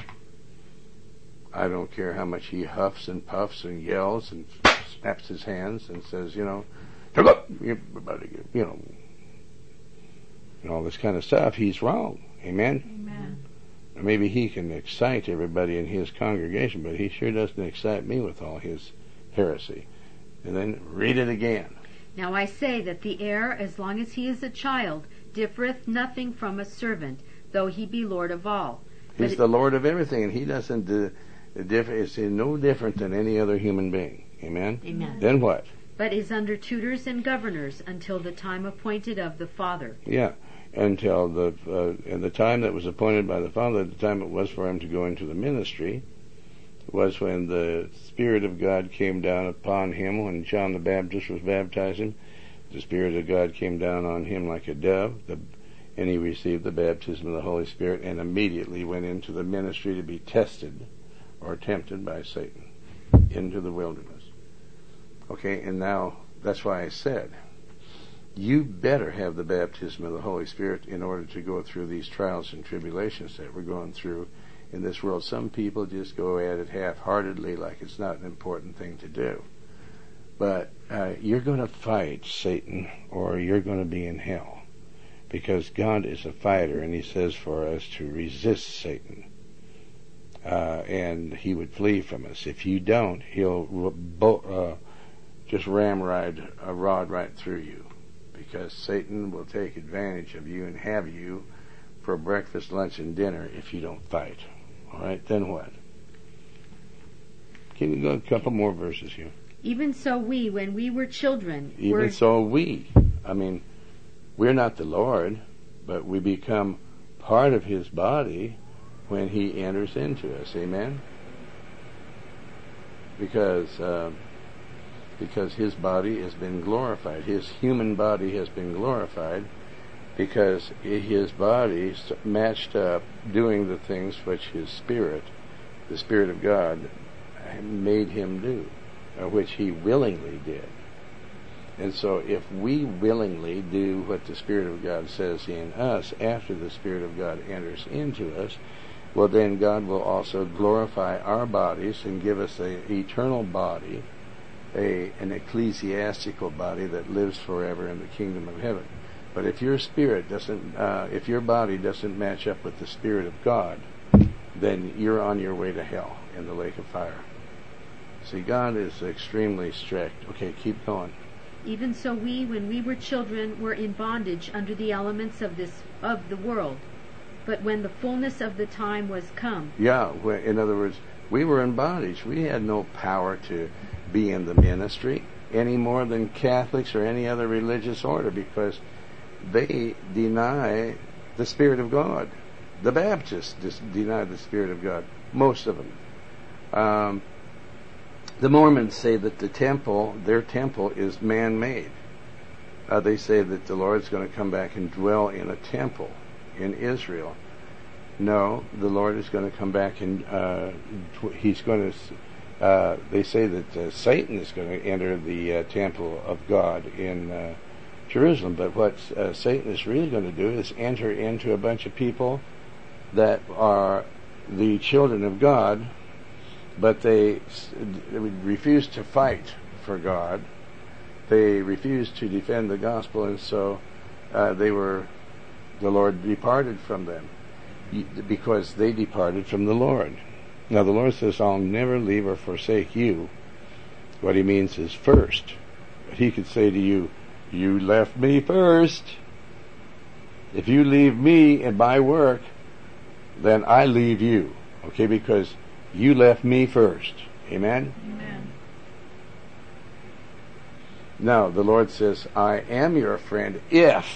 I don't care how much he huffs and puffs and yells and snaps his hands and says, you know, everybody, you know, and all this kind of stuff. He's wrong. Amen? Amen. Maybe he can excite everybody in his congregation, but he sure doesn't excite me with all his heresy. And then read it again. Now I say that the heir, as long as he is a child, differeth nothing from a servant, though he be Lord of all. He's But the Lord of everything, and he doesn't uh, differ. It's no different than any other human being. Amen? Amen. Then what? But is under tutors and governors until the time appointed of the Father. Yeah, until the uh, and the time that was appointed by the Father, the time it was for him to go into the ministry, was when the Spirit of God came down upon him when John the Baptist was baptizing. The Spirit of God came down on him like a dove, the, and he received the baptism of the Holy Spirit and immediately went into the ministry to be tested or tempted by Satan into the wilderness. Okay, and now that's why I said, you better have the baptism of the Holy Spirit in order to go through these trials and tribulations that we're going through in this world. Some people just go at it half-heartedly like it's not an important thing to do. But uh, you're going to fight Satan or you're going to be in hell, because God is a fighter and he says for us to resist Satan. uh, and he would flee from us. If you don't, he'll bo- uh, just ramrod a rod right through you, because Satan will take advantage of you and have you for breakfast, lunch, and dinner if you don't fight. All right, then what? Can you go a couple more verses here? Even so we, when we were children, Even were... so we. I mean, we're not the Lord, but we become part of his body when he enters into us. Amen? Because uh, because his body has been glorified. His human body has been glorified because his body matched up doing the things which his spirit, the Spirit of God, made him do, or which he willingly did. And so if we willingly do what the Spirit of God says in us after the Spirit of God enters into us, well then God will also glorify our bodies and give us an eternal body, a an ecclesiastical body that lives forever in the kingdom of heaven. But if your spirit doesn't, uh, if your body doesn't match up with the Spirit of God, then you're on your way to hell in the lake of fire. See, God is extremely strict. Okay, keep going. Even so we, when we were children, were in bondage under the elements of this of the world. But when the fullness of the time was come... Yeah, in other words, we were in bondage. We had no power to be in the ministry any more than Catholics or any other religious order, because they deny the Spirit of God. The Baptists dis- deny the Spirit of God, most of them. Um, the Mormons say that the temple, their temple, is man-made. Uh, they say that the Lord's going to come back and dwell in a temple in Israel. No, the Lord is going to come back and uh, he's going to, uh, they say that uh, Satan is going to enter the uh, temple of God in uh, Jerusalem. But what uh, Satan is really going to do is enter into a bunch of people that are the children of God, but they refuse to fight for God. They refuse to defend the gospel, and so uh, they were, the Lord departed from them because they departed from the Lord. Now the Lord says, I'll never leave or forsake you. What he means is first. But he could say to you, you left me first. If you leave me and my work, then I leave you. Okay, because you left me first. Amen? Amen. Now, the Lord says, I am your friend if,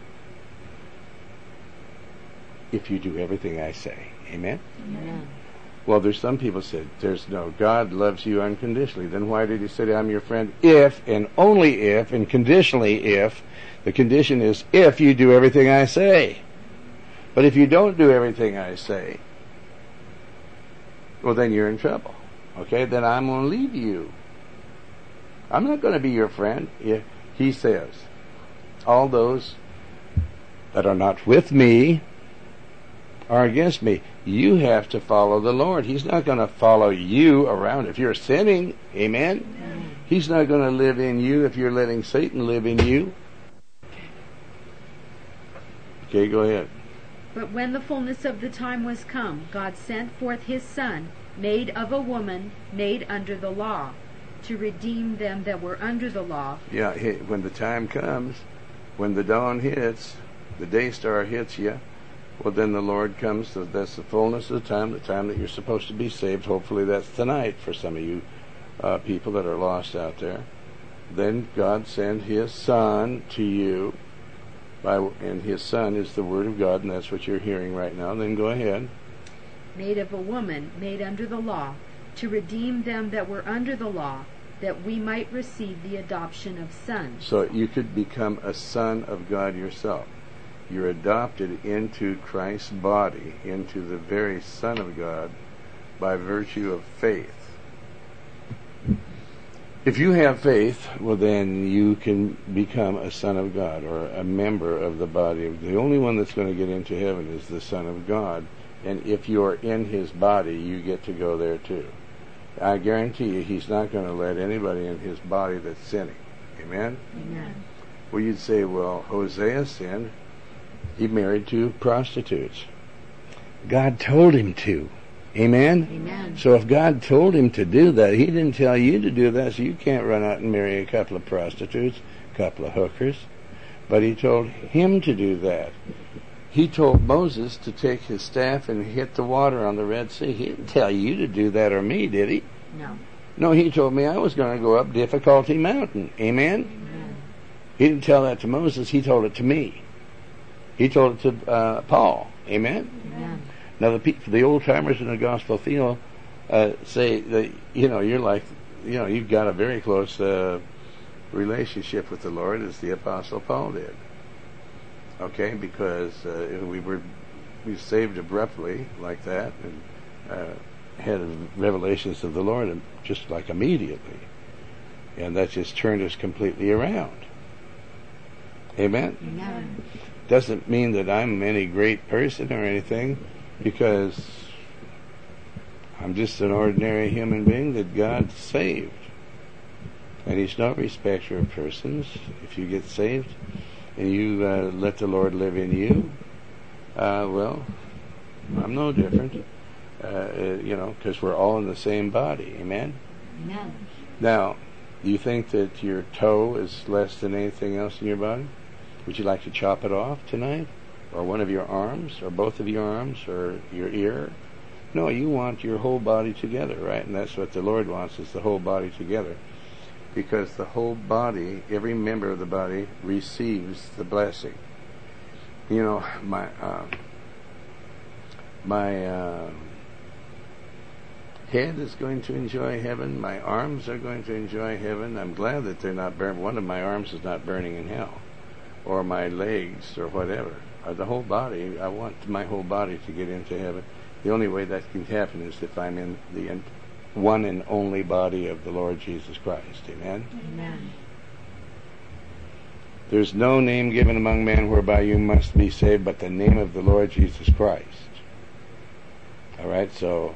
if you do everything I say. Amen? Amen. Well, there's some people said, there's no, God loves you unconditionally. Then why did he say, I'm your friend if, and only if, and conditionally if? The condition is if you do everything I say. But if you don't do everything I say, well, then you're in trouble. Okay, then I'm going to leave you. I'm not going to be your friend. He says, all those that are not with me are against me. You have to follow the Lord. He's not going to follow you around if you're sinning. Amen? Amen. He's not going to live in you if you're letting Satan live in you. Okay, go ahead. But when the fullness of the time was come, God sent forth his Son, made of a woman, made under the law, to redeem them that were under the law. Yeah, when the time comes, when the dawn hits, the day star hits you, well then the Lord comes. So that's the fullness of the time, the time that you're supposed to be saved. Hopefully that's tonight for some of you uh, people that are lost out there. Then God sent his Son to you, by, and his Son is the Word of God, and that's what you're hearing right now. Then go ahead. Made of a woman, made under the law, to redeem them that were under the law, that we might receive the adoption of sons. So you could become a son of God yourself. You're adopted into Christ's body, into the very Son of God, by virtue of faith. If you have faith, well then you can become a son of God, or a member of the body. The only one that's going to get into heaven is the Son of God. And if you're in his body, you get to go there too. I guarantee you, he's not going to let anybody in his body that's sinning. Amen? Amen. Well, you'd say, well, Hosea sinned. He married two prostitutes. God told him to. Amen? Amen. So if God told him to do that, he didn't tell you to do that, so you can't run out and marry a couple of prostitutes, a couple of hookers. But he told him to do that. He told Moses to take his staff and hit the water on the Red Sea. He didn't tell you to do that or me, did he? No. No, he told me I was going to go up Difficulty Mountain. Amen? Amen. He didn't tell that to Moses. He told it to me. He told it to uh, Paul. Amen? Amen. Now, the people, the old-timers in the gospel field uh, say that, you know, you're like, you know, you've got a very close uh, relationship with the Lord as the Apostle Paul did. Okay? Because uh, we were we saved abruptly like that and uh, had revelations of the Lord just like immediately. And that just turned us completely around. Amen? Amen. Doesn't mean that I'm any great person or anything, because I'm just an ordinary human being that God saved. And he's no respecter of persons. If you get saved and you uh, let the Lord live in you, uh, well, I'm no different. Uh, uh, you know, because we're all in the same body. Amen? Amen. Now, do you think that your toe is less than anything else in your body? Would you like to chop it off tonight? Or one of your arms? Or both of your arms? Or your ear? No, you want your whole body together, right? And that's what the Lord wants, is the whole body together. Because the whole body, every member of the body, receives the blessing. You know, my... Uh, my... Uh, head is going to enjoy heaven. My arms are going to enjoy heaven. I'm glad that they're not burning. One of my arms is not burning in hell, or my legs, or whatever. Or the whole body. I want my whole body to get into heaven. The only way that can happen is if I'm in the one and only body of the Lord Jesus Christ. Amen? Amen. There's no name given among men whereby you must be saved but the name of the Lord Jesus Christ. All right, so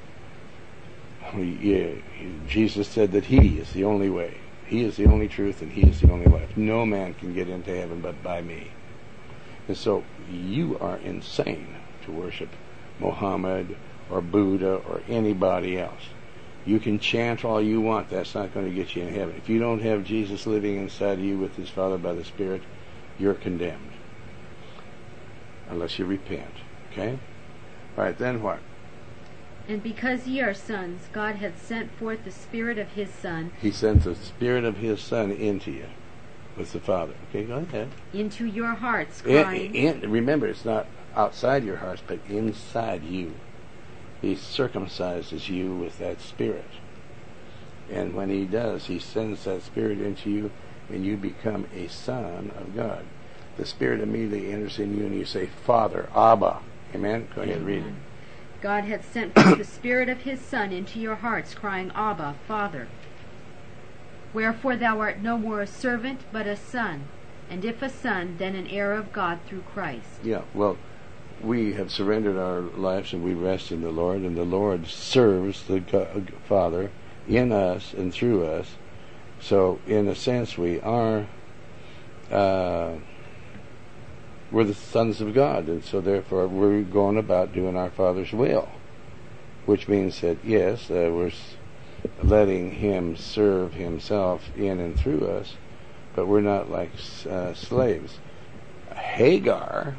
Yeah, Jesus said that he is the only way. He is the only truth and he is the only life. No man can get into heaven but by me. And so you are insane to worship Muhammad or Buddha or anybody else. You can chant all you want. That's not going to get you in heaven. If you don't have Jesus living inside of you with his Father by the Spirit, you're condemned. Unless you repent. Okay? All right, then what? And because ye are sons, God hath sent forth the Spirit of his Son He sent the Spirit of his Son into you with the Father. Okay, go ahead. into your hearts, In, crying, in, remember, it's not outside your hearts, but inside you. He circumcises you with that Spirit. And when he does, he sends that Spirit into you, and you become a son of God. The Spirit immediately enters in you, and you say, Father, Abba. Amen? Go ahead, read it. God hath sent forth the Spirit of his Son into your hearts, crying, Abba, Father. Wherefore thou art no more a servant, but a son. And if a son, then an heir of God through Christ. Yeah, well, we have surrendered our lives and we rest in the Lord, and the Lord serves the God, Father in us and through us. So, in a sense, we are, uh, we're the sons of God, and so therefore we're going about doing our Father's will, which means that, yes, uh, we're letting him serve himself in and through us, but we're not like uh, slaves. Hagar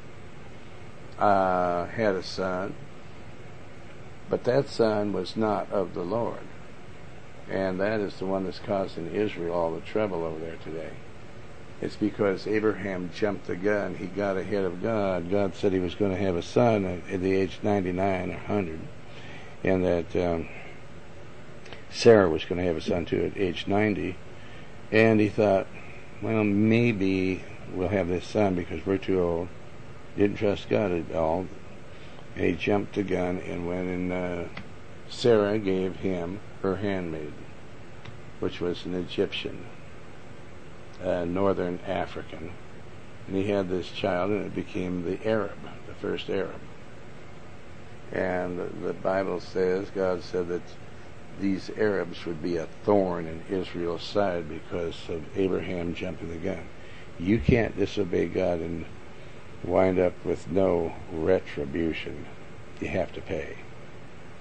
uh, had a son, but that son was not of the Lord. And that is the one that's causing Israel all the trouble over there today. It's because Abraham jumped the gun. He got ahead of God. God said he was going to have a son at, at the age ninety-nine or one hundred. And that um, Sarah was going to have a son too at age ninety. And he thought, well, maybe we'll have this son because we're too old. Didn't trust God at all. And he jumped the gun and went and uh, Sarah gave him her handmaiden, which was an Egyptian, uh, northern African. And he had this child, and it became the Arab, the first Arab. And the, the Bible says, God said that these Arabs would be a thorn in Israel's side because of Abraham jumping the gun. You can't disobey God and wind up with no retribution. You have to pay.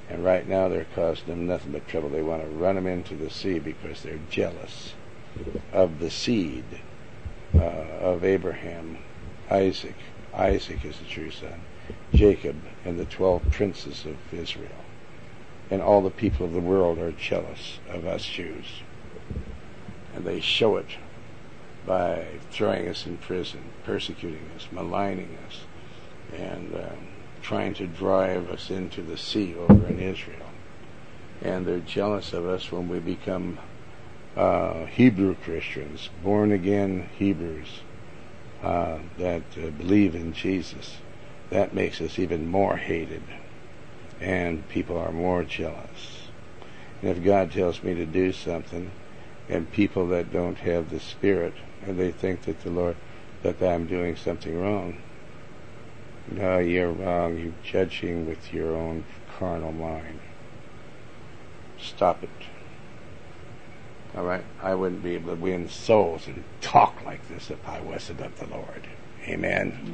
And right now they're causing them nothing but trouble. They want to run them into the sea because they're jealous of the seed uh, of Abraham, Isaac. Isaac is the true son. Jacob and the twelve princes of Israel. And all the people of the world are jealous of us Jews. And they show it by throwing us in prison, persecuting us, maligning us, and um, trying to drive us into the sea over in Israel. And they're jealous of us when we become uh, Hebrew Christians, born-again Hebrews uh, that uh, believe in Jesus. That makes us even more hated, and people are more jealous. And if God tells me to do something, and people that don't have the Spirit, and they think that the Lord, that I'm doing something wrong, no, you're wrong. You're judging with your own carnal mind. Stop it. All right? I wouldn't be able to win souls and talk like this if I wasn't of the Lord. Amen?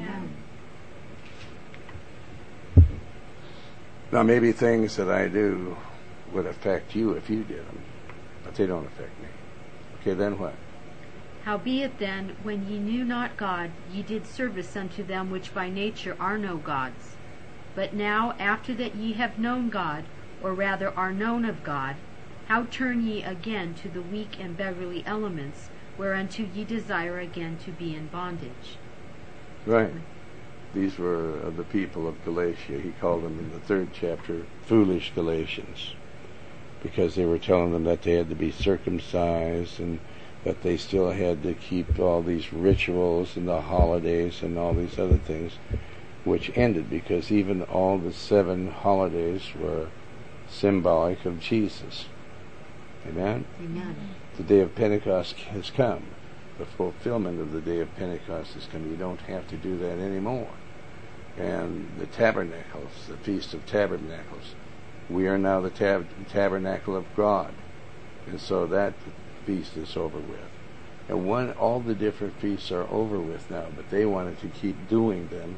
Yeah. Now, maybe things that I do would affect you if you did them, but they don't affect me. Okay, then what? Howbeit then, when ye knew not God, ye did service unto them which by nature are no gods. But now, after that ye have known God, or rather are known of God, how turn ye again to the weak and beggarly elements, whereunto ye desire again to be in bondage? Right. These were uh, the people of Galatia. He called them in the third chapter foolish Galatians, because they were telling them that they had to be circumcised and that they still had to keep all these rituals and the holidays and all these other things, which ended because even all the seven holidays were symbolic of Jesus. Amen? Amen. The day of Pentecost has come. The fulfillment of the day of Pentecost has come. You don't have to do that anymore. And the tabernacles, the Feast of Tabernacles, we are now the tab- tabernacle of God. And so that feast is over with. And when all the different feasts are over with now, but they wanted to keep doing them,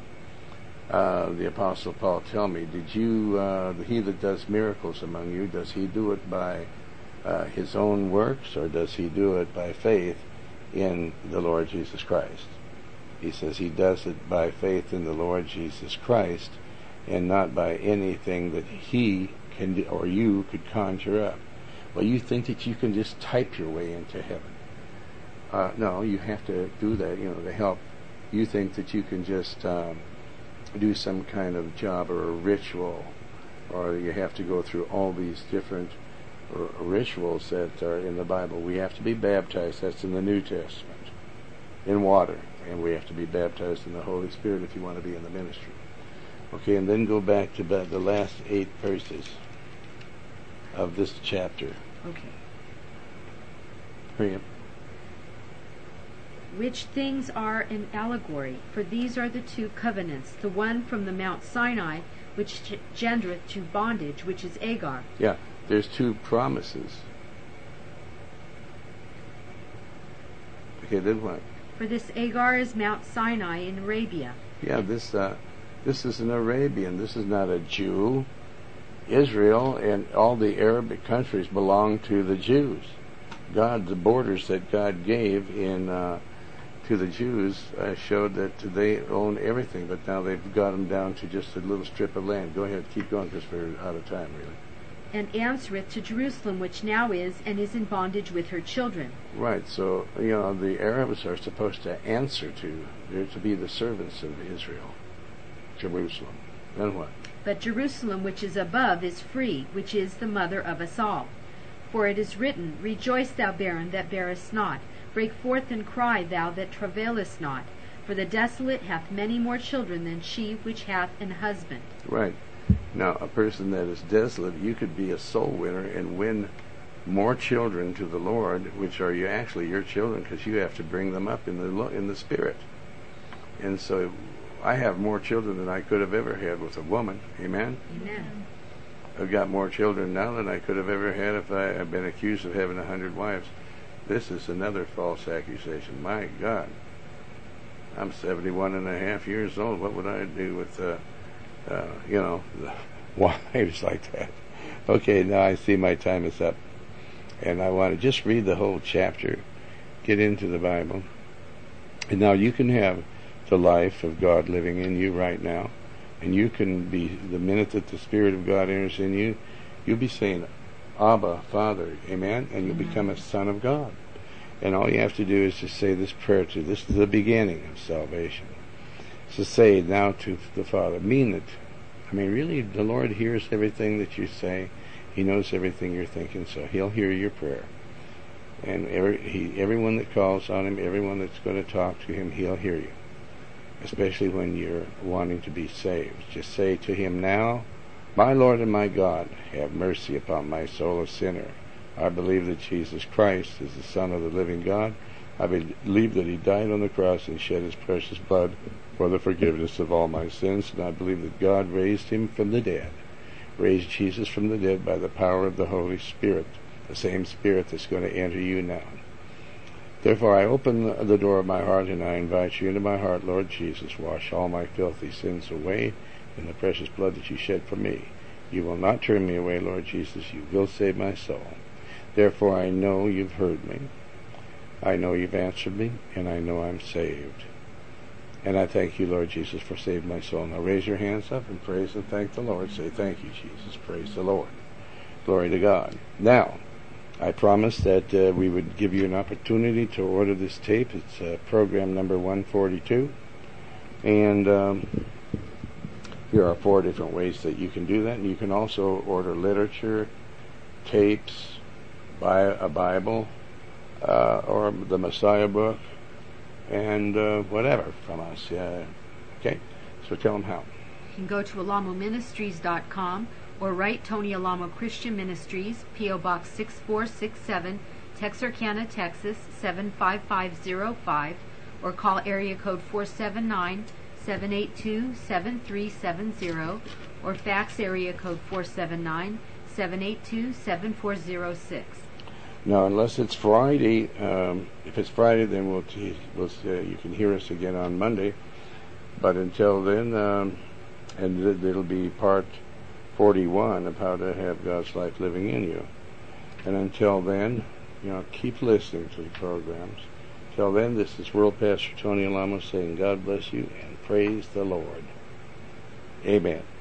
uh, the Apostle Paul tell me, did you, uh, he that does miracles among you, does he do it by uh, his own works, or does he do it by faith in the Lord Jesus Christ? He says he does it by faith in the Lord Jesus Christ, and not by anything that he can do, or you could conjure up. Well, you think that you can just type your way into heaven. Uh, no, you have to do that, you know, to help. You think that you can just um, do some kind of job or a ritual, or you have to go through all these different r- rituals that are in the Bible. We have to be baptized. That's in the New Testament, in water. And we have to be baptized in the Holy Spirit if you want to be in the ministry. Okay, and then go back to the last eight verses of this chapter. Okay. Hurry up. Which things are an allegory, for these are the two covenants, the one from the Mount Sinai, which gendereth to bondage, which is Agar. Yeah, there's two promises. Okay, then what? For this Agar is Mount Sinai in Arabia. Yeah, this uh, this is an Arabian. This is not a Jew. Israel and all the Arabic countries belong to the Jews. God, the borders that God gave in uh, to the Jews uh, showed that they own everything, but now they've got them down to just a little strip of land. Go ahead, keep going, because we're out of time, really. And answereth to Jerusalem, which now is, and is in bondage with her children. Right, so, you know, the Arabs are supposed to answer to, they're to be the servants of Israel, Jerusalem. Then what? But Jerusalem, which is above, is free, which is the mother of us all. For it is written, Rejoice, thou barren that bearest not. Break forth and cry, thou that travailest not. For the desolate hath many more children than she which hath an husband. Right. Now, a person that is desolate, you could be a soul winner and win more children to the Lord, which are you actually your children, because you have to bring them up in the in the Spirit. And so I have more children than I could have ever had with a woman. Amen? Amen. I've got more children now than I could have ever had if I had been accused of having a hundred wives. This is another false accusation. My God. I'm seventy-one and a half years old. What would I do with, uh, uh, you know, wives like that? Okay, now I see my time is up. And I want to just read the whole chapter, get into the Bible. And now you can have the life of God living in you right now. And you can be, the minute that the Spirit of God enters in you, you'll be saying, Abba, Father, amen? And you'll mm-hmm. become a son of God. And all you have to do is just say this prayer to, this is the beginning of salvation. So say now to the Father, mean it. I mean, really, the Lord hears everything that you say. He knows everything you're thinking, so He'll hear your prayer. And every, he, everyone that calls on Him, everyone that's going to talk to Him, He'll hear you. Especially when you're wanting to be saved. Just say to Him now, my Lord and my God, have mercy upon my soul, a sinner. I believe that Jesus Christ is the Son of the living God. I believe that He died on the cross and shed His precious blood for the forgiveness of all my sins, and I believe that God raised Him from the dead, raised Jesus from the dead by the power of the Holy Spirit, the same Spirit that's going to enter you now. Therefore I open the door of my heart and I invite you into my heart, Lord Jesus. Wash all my filthy sins away in the precious blood that you shed for me. You will not turn me away, Lord Jesus. You will save my soul. Therefore I know you've heard me. I know you've answered me, and I know I'm saved. And I thank you, Lord Jesus, for saving my soul. Now raise your hands up and praise and thank the Lord. Say, thank you, Jesus. Praise the Lord. Glory to God. Now, I promised that uh, we would give you an opportunity to order this tape. It's uh, program number one forty-two. And um, here are four different ways that you can do that. And you can also order literature, tapes, buy a Bible, uh, or the Messiah book, and uh, whatever from us. Uh, okay? So tell them how. You can go to alamo ministries dot com or write Tony Alamo Christian Ministries, P O Box six four six seven, Texarkana, Texas seven five five zero five, or call area code four seven nine, seven eight two, seven three seven zero, or fax area code four seven nine, seven eight two, seven four zero six. Now, unless it's Friday, um, if it's Friday, then we'll, t- we'll uh, you can hear us again on Monday. But until then, um, and th- it'll be part forty-one of how to have God's life living in you. And until then, you know, keep listening to the programs. Till then, this is World Pastor Tony Alamo saying God bless you and praise the Lord. Amen.